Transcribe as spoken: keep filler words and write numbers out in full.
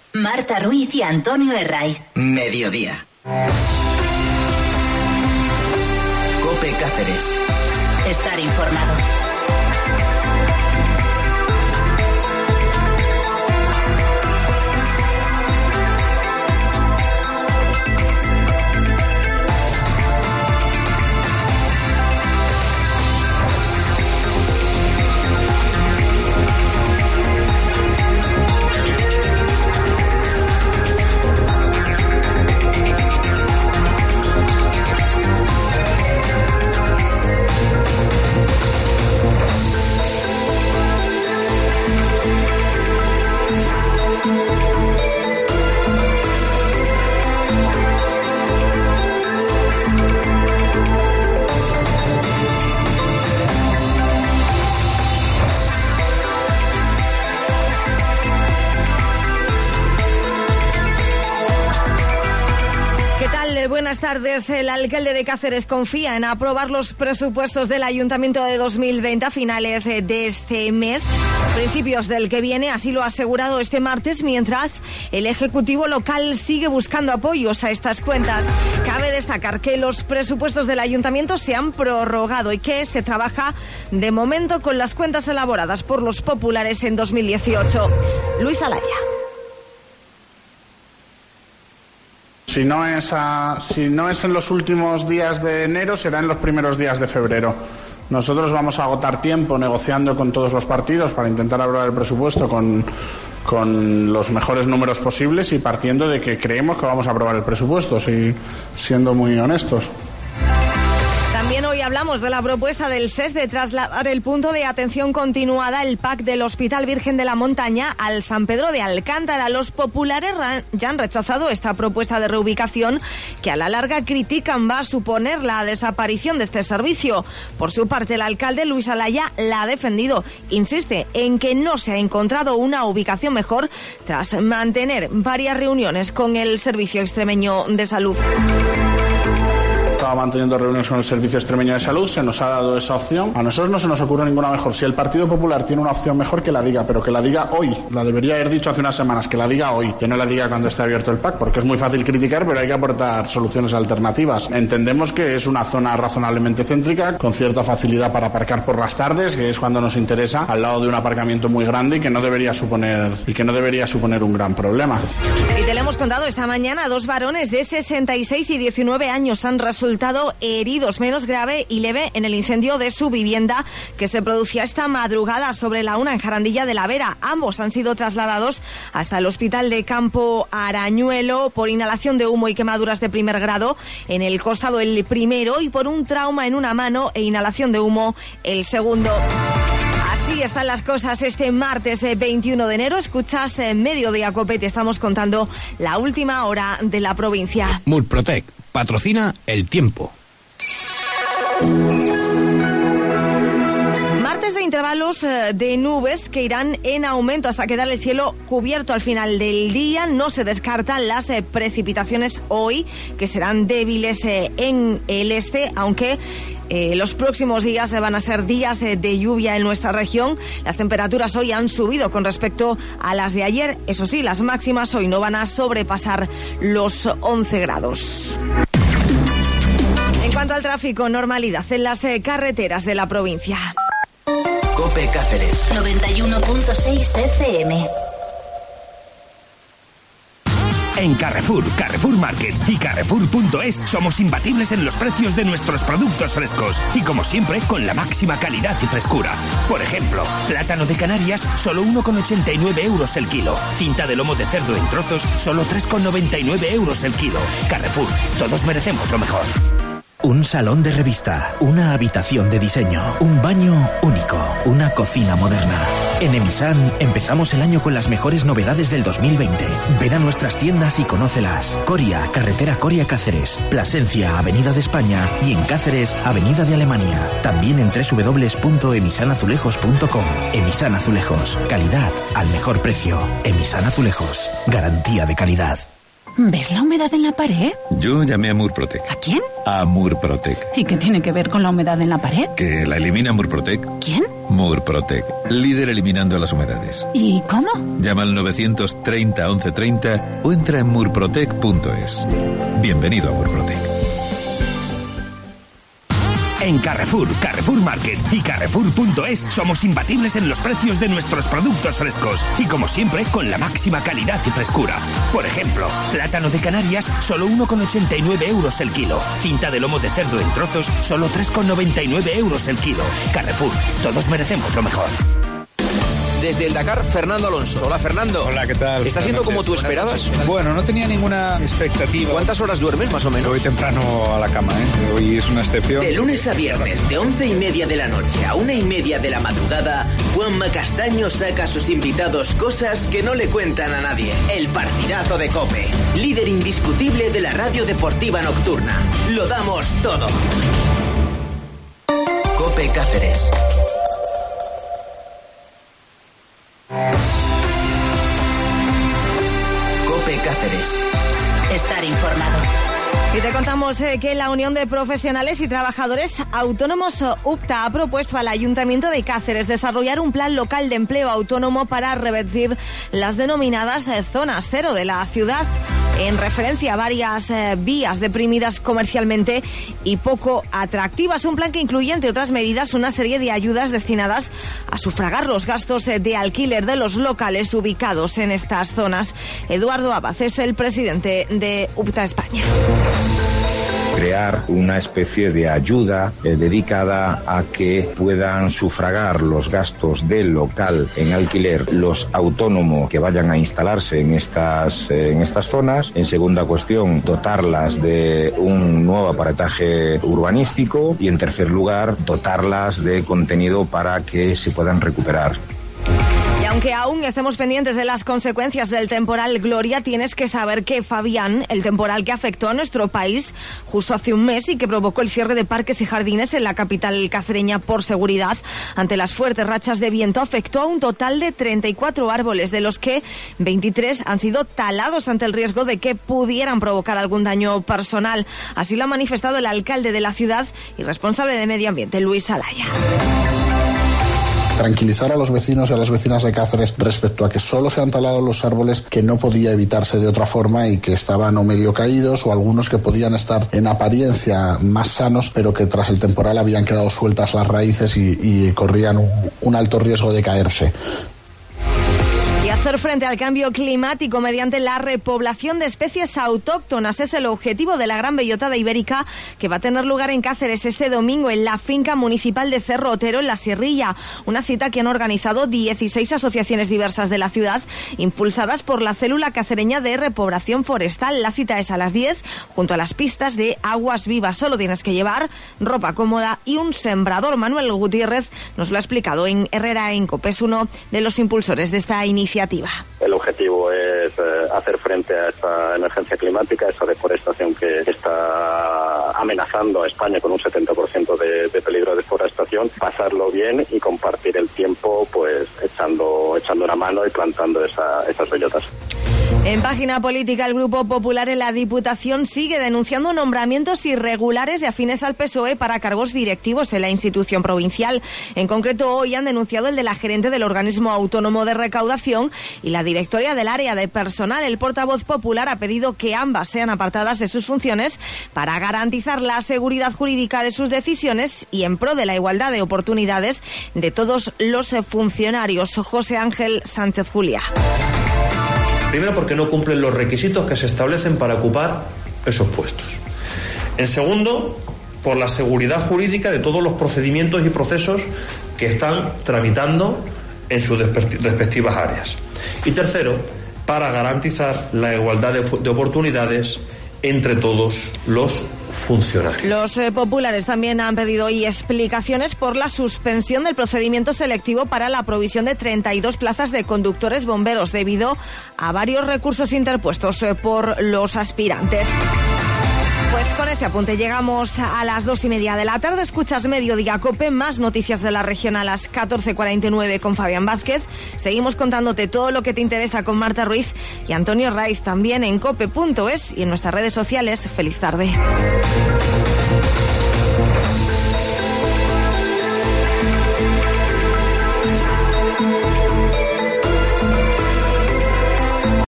Marta Ruiz y Antonio Herraiz. Mediodía. COPE Cáceres. Estar informado. Buenas tardes. El alcalde de Cáceres confía en aprobar los presupuestos del Ayuntamiento de dos mil veinte a finales de este mes, principios del que viene, así lo ha asegurado este martes, mientras el Ejecutivo local sigue buscando apoyos a estas cuentas. Cabe destacar que los presupuestos del Ayuntamiento se han prorrogado y que se trabaja de momento con las cuentas elaboradas por los populares en dos mil dieciocho. Luis Alaya. Si no es a, si no es en los últimos días de enero, será en los primeros días de febrero. Nosotros vamos a agotar tiempo negociando con todos los partidos para intentar aprobar el presupuesto con, con los mejores números posibles y partiendo de que creemos que vamos a aprobar el presupuesto, si, siendo muy honestos. También hoy hablamos de la propuesta del S E S de trasladar el punto de atención continuada, el P A C del Hospital Virgen de la Montaña, al San Pedro de Alcántara. Los populares ya han rechazado esta propuesta de reubicación que a la larga critican va a suponer la desaparición de este servicio. Por su parte, el alcalde Luis Alaya la ha defendido. Insiste en que no se ha encontrado una ubicación mejor tras mantener varias reuniones con el Servicio Extremeño de Salud. Estaba manteniendo reuniones con el Servicio Extremeño de Salud, se nos ha dado esa opción. A nosotros no se nos ocurre ninguna mejor. Si el Partido Popular tiene una opción mejor, que la diga, pero que la diga hoy. La debería haber dicho hace unas semanas, que la diga hoy, que no la diga cuando esté abierto el P A C, porque es muy fácil criticar, pero hay que aportar soluciones alternativas. Entendemos que es una zona razonablemente céntrica, con cierta facilidad para aparcar por las tardes, que es cuando nos interesa, al lado de un aparcamiento muy grande y que no debería suponer, y que no debería suponer un gran problema. Y te lo hemos contado esta mañana, dos varones de sesenta y seis y diecinueve años han resultado heridos, menos grave y leve, en el incendio de su vivienda que se producía esta madrugada sobre la una en Jarandilla de la Vera. Ambos han sido trasladados hasta el Hospital de Campo Arañuelo por inhalación de humo y quemaduras de primer grado en el costado el primero y por un trauma en una mano e inhalación de humo el segundo. Así están las cosas este martes veintiuno de enero. Escuchas en Mediodía COPE, te estamos contando la última hora de la provincia. Murprotec patrocina el tiempo. Martes de intervalos de nubes que irán en aumento hasta quedar el cielo cubierto al final del día. No se descartan las precipitaciones hoy, que serán débiles en el este, aunque Eh, los próximos días van a ser días eh, de lluvia en nuestra región. Las temperaturas hoy han subido con respecto a las de ayer. Eso sí, las máximas hoy no van a sobrepasar los once grados. En cuanto al tráfico, normalidad en las eh, carreteras de la provincia. COPE Cáceres. noventa y uno punto seis F M. En Carrefour, Carrefour Market y Carrefour punto es somos imbatibles en los precios de nuestros productos frescos y, como siempre, con la máxima calidad y frescura. Por ejemplo, plátano de Canarias, solo uno con ochenta y nueve euros el kilo. Cinta de lomo de cerdo en trozos, solo tres con noventa y nueve euros el kilo. Carrefour, todos merecemos lo mejor. Un salón de revista, una habitación de diseño, un baño único, una cocina moderna. En Emisan empezamos el año con las mejores novedades del dos mil veinte. Ven a nuestras tiendas y conócelas. Coria, carretera Coria Cáceres, Plasencia, Avenida de España y en Cáceres, Avenida de Alemania. También en doble u doble u doble u punto emisan azulejos punto com. Emisan Azulejos, calidad al mejor precio. Emisan Azulejos, garantía de calidad. ¿Ves la humedad en la pared? Yo llamé a Murprotec. ¿A quién? A Murprotec. ¿Y qué tiene que ver con la humedad en la pared? Que la elimina Murprotec. ¿Quién? Murprotec, líder eliminando las humedades. ¿Y cómo? Llama al novecientos treinta once treinta o entra en murprotec punto es. Bienvenido a Murprotec. En Carrefour, Carrefour Market y Carrefour punto es somos imbatibles en los precios de nuestros productos frescos y como siempre con la máxima calidad y frescura. Por ejemplo, plátano de Canarias solo uno con ochenta y nueve euros el kilo. Cinta de lomo de cerdo en trozos solo tres con noventa y nueve euros el kilo. Carrefour, todos merecemos lo mejor. Desde el Dakar, Fernando Alonso. Hola, Fernando. Hola, ¿qué tal? ¿Está siendo como tú esperabas? Bueno, no tenía ninguna expectativa. ¿Cuántas horas duermes, más o menos? Voy temprano a la cama, ¿eh? Hoy es una excepción. De lunes a viernes, de once y media de la noche a una y media de la madrugada, Juanma Castaño saca a sus invitados cosas que no le cuentan a nadie. El partidazo de COPE, líder indiscutible de la radio deportiva nocturna. Lo damos todo. COPE Cáceres. COPE Cáceres. Estar informado. Y te contamos eh, que la Unión de Profesionales y Trabajadores Autónomos UPTA ha propuesto al Ayuntamiento de Cáceres desarrollar un plan local de empleo autónomo para revertir las denominadas eh, zonas cero de la ciudad, en referencia a varias eh, vías deprimidas comercialmente y poco atractivas. Un plan que incluye, entre otras medidas, una serie de ayudas destinadas a sufragar los gastos eh, de alquiler de los locales ubicados en estas zonas. Eduardo Abad es el presidente de UPTA España. Crear una especie de ayuda eh, dedicada a que puedan sufragar los gastos del local en alquiler los autónomos que vayan a instalarse en estas, eh, en estas zonas. En segunda cuestión, dotarlas de un nuevo aparataje urbanístico y en tercer lugar, dotarlas de contenido para que se puedan recuperar. Y aunque aún estemos pendientes de las consecuencias del temporal Gloria, tienes que saber que Fabián, el temporal que afectó a nuestro país justo hace un mes y que provocó el cierre de parques y jardines en la capital cacereña por seguridad, ante las fuertes rachas de viento, afectó a un total de treinta y cuatro árboles, de los que veintitrés han sido talados ante el riesgo de que pudieran provocar algún daño personal. Así lo ha manifestado el alcalde de la ciudad y responsable de Medio Ambiente, Luis Alaya. Tranquilizar a los vecinos y a las vecinas de Cáceres respecto a que solo se han talado los árboles que no podía evitarse de otra forma y que estaban o medio caídos o algunos que podían estar en apariencia más sanos, pero que tras el temporal habían quedado sueltas las raíces y, y corrían un, un alto riesgo de caerse. Y hacer frente al cambio climático mediante la repoblación de especies autóctonas es el objetivo de la Gran Bellotada Ibérica, que va a tener lugar en Cáceres este domingo en la finca municipal de Cerro Otero, en la Sierrilla. Una cita que han organizado dieciséis asociaciones diversas de la ciudad, impulsadas por la célula cacereña de repoblación forestal. La cita es a las diez, junto a las pistas de Aguas Vivas. Solo tienes que llevar ropa cómoda y un sembrador. Manuel Gutiérrez nos lo ha explicado en Herrera en COPE, es uno de los impulsores de esta iniciativa. El objetivo es eh, hacer frente a esta emergencia climática, esa deforestación que está amenazando a España con un setenta por ciento de, de peligro de deforestación, pasarlo bien y compartir el tiempo pues echando, echando una mano y plantando esa, esas bellotas. En página política, el Grupo Popular en la Diputación sigue denunciando nombramientos irregulares de afines al P S O E para cargos directivos en la institución provincial. En concreto, hoy han denunciado el de la gerente del organismo autónomo de recaudación y la directora del área de personal. El portavoz popular ha pedido que ambas sean apartadas de sus funciones para garantizar la seguridad jurídica de sus decisiones y en pro de la igualdad de oportunidades de todos los funcionarios. José Ángel Sánchez Juliá. Primero, porque no cumplen los requisitos que se establecen para ocupar esos puestos. En segundo, por la seguridad jurídica de todos los procedimientos y procesos que están tramitando en sus respectivas áreas. Y tercero, para garantizar la igualdad de, de oportunidades entre todos los funcionarios. Los eh, populares también han pedido hoy explicaciones por la suspensión del procedimiento selectivo para la provisión de treinta y dos plazas de conductores bomberos debido a varios recursos interpuestos eh, por los aspirantes. Pues con este apunte llegamos a las dos y media de la tarde. Escuchas Mediodía Cope, más noticias de la región a las catorce cuarenta y nueve con Fabián Vázquez. Seguimos contándote todo lo que te interesa con Marta Ruiz y Antonio Raiz, también en cope punto es y en nuestras redes sociales. Feliz tarde.